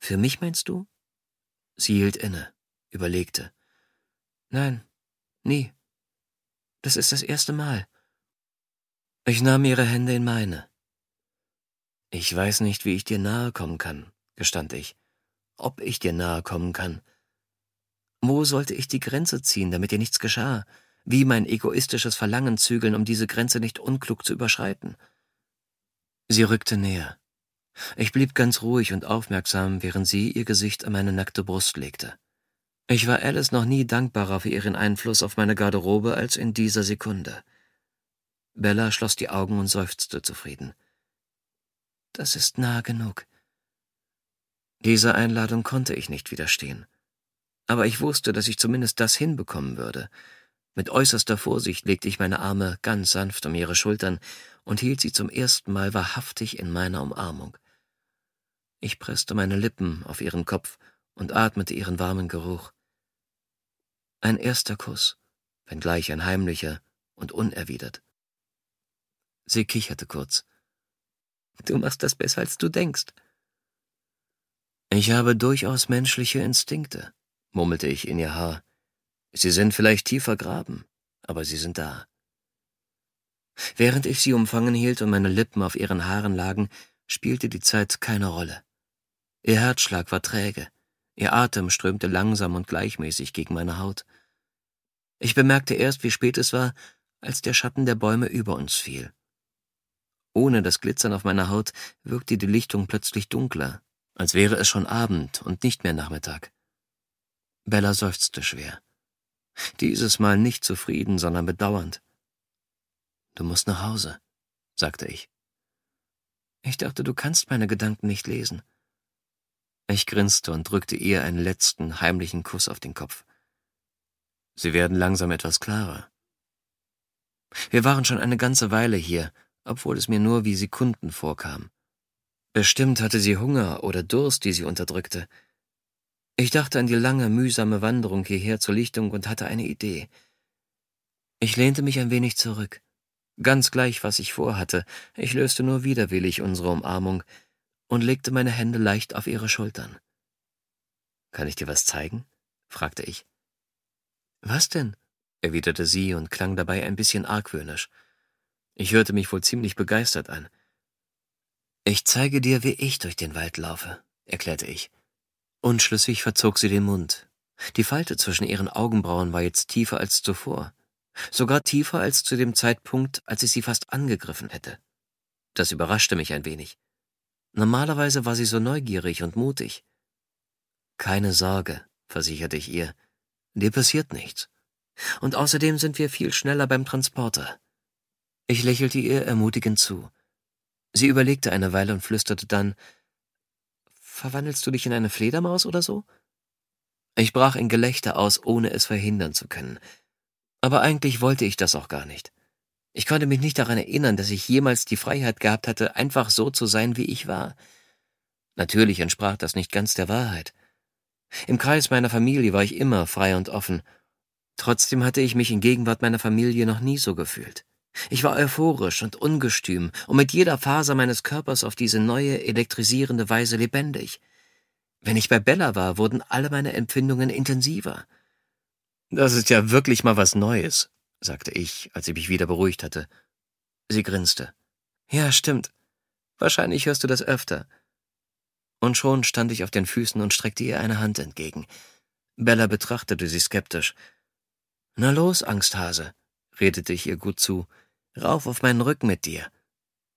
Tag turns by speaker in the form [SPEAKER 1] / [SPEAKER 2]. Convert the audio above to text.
[SPEAKER 1] »Für mich, meinst du?« Sie hielt inne, überlegte. »Nein, nie. Das ist das erste Mal.« Ich nahm ihre Hände in meine. »Ich weiß nicht, wie ich dir nahe kommen kann«, gestand ich. »Ob ich dir nahe kommen kann. Wo sollte ich die Grenze ziehen, damit dir nichts geschah? Wie mein egoistisches Verlangen zügeln, um diese Grenze nicht unklug zu überschreiten?« Sie rückte näher. Ich blieb ganz ruhig und aufmerksam, während sie ihr Gesicht an meine nackte Brust legte. Ich war Alice noch nie dankbarer für ihren Einfluss auf meine Garderobe als in dieser Sekunde. Bella schloss die Augen und seufzte zufrieden. »Das ist nah genug.« Dieser Einladung konnte ich nicht widerstehen. Aber ich wusste, dass ich zumindest das hinbekommen würde. Mit äußerster Vorsicht legte ich meine Arme ganz sanft um ihre Schultern und hielt sie zum ersten Mal wahrhaftig in meiner Umarmung. Ich presste meine Lippen auf ihren Kopf und atmete ihren warmen Geruch. Ein erster Kuss, wenngleich ein heimlicher und unerwidert. Sie kicherte kurz. »Du machst das besser, als du denkst.« »Ich habe durchaus menschliche Instinkte«, murmelte ich in ihr Haar. »Sie sind vielleicht tief vergraben, aber sie sind da.« Während ich sie umfangen hielt und meine Lippen auf ihren Haaren lagen, spielte die Zeit keine Rolle. Ihr Herzschlag war träge, ihr Atem strömte langsam und gleichmäßig gegen meine Haut. Ich bemerkte erst, wie spät es war, als der Schatten der Bäume über uns fiel. Ohne das Glitzern auf meiner Haut wirkte die Lichtung plötzlich dunkler, als wäre es schon Abend und nicht mehr Nachmittag. Bella seufzte schwer. Dieses Mal nicht zufrieden, sondern bedauernd. »Du musst nach Hause«, sagte ich. »Ich dachte, du kannst meine Gedanken nicht lesen.« Ich grinste und drückte ihr einen letzten, heimlichen Kuss auf den Kopf. »Sie werden langsam etwas klarer.« Wir waren schon eine ganze Weile hier, obwohl es mir nur wie Sekunden vorkam. Bestimmt hatte sie Hunger oder Durst, die sie unterdrückte. Ich dachte an die lange, mühsame Wanderung hierher zur Lichtung und hatte eine Idee. Ich lehnte mich ein wenig zurück. Ganz gleich, was ich vorhatte, ich löste nur widerwillig unsere Umarmung und legte meine Hände leicht auf ihre Schultern. »Kann ich dir was zeigen?« fragte ich. »Was denn?« erwiderte sie und klang dabei ein bisschen argwöhnisch. Ich hörte mich wohl ziemlich begeistert an. »Ich zeige dir, wie ich durch den Wald laufe«, erklärte ich. Unschlüssig verzog sie den Mund. Die Falte zwischen ihren Augenbrauen war jetzt tiefer als zuvor. Sogar tiefer als zu dem Zeitpunkt, als ich sie fast angegriffen hätte. Das überraschte mich ein wenig. Normalerweise war sie so neugierig und mutig. »Keine Sorge«, versicherte ich ihr, »dir passiert nichts. Und außerdem sind wir viel schneller beim Transporter.« Ich lächelte ihr ermutigend zu. Sie überlegte eine Weile und flüsterte dann, »Verwandelst du dich in eine Fledermaus oder so?« Ich brach in Gelächter aus, ohne es verhindern zu können. Aber eigentlich wollte ich das auch gar nicht. Ich konnte mich nicht daran erinnern, dass ich jemals die Freiheit gehabt hatte, einfach so zu sein, wie ich war. Natürlich entsprach das nicht ganz der Wahrheit. Im Kreis meiner Familie war ich immer frei und offen. Trotzdem hatte ich mich in Gegenwart meiner Familie noch nie so gefühlt. Ich war euphorisch und ungestüm und mit jeder Faser meines Körpers auf diese neue, elektrisierende Weise lebendig. Wenn ich bei Bella war, wurden alle meine Empfindungen intensiver. »Das ist ja wirklich mal was Neues«, sagte ich, als ich mich wieder beruhigt hatte. Sie grinste. »Ja, stimmt. Wahrscheinlich hörst du das öfter.« Und schon stand ich auf den Füßen und streckte ihr eine Hand entgegen. Bella betrachtete sie skeptisch. »Na los, Angsthase«, redete ich ihr gut zu, »rauf auf meinen Rücken mit dir.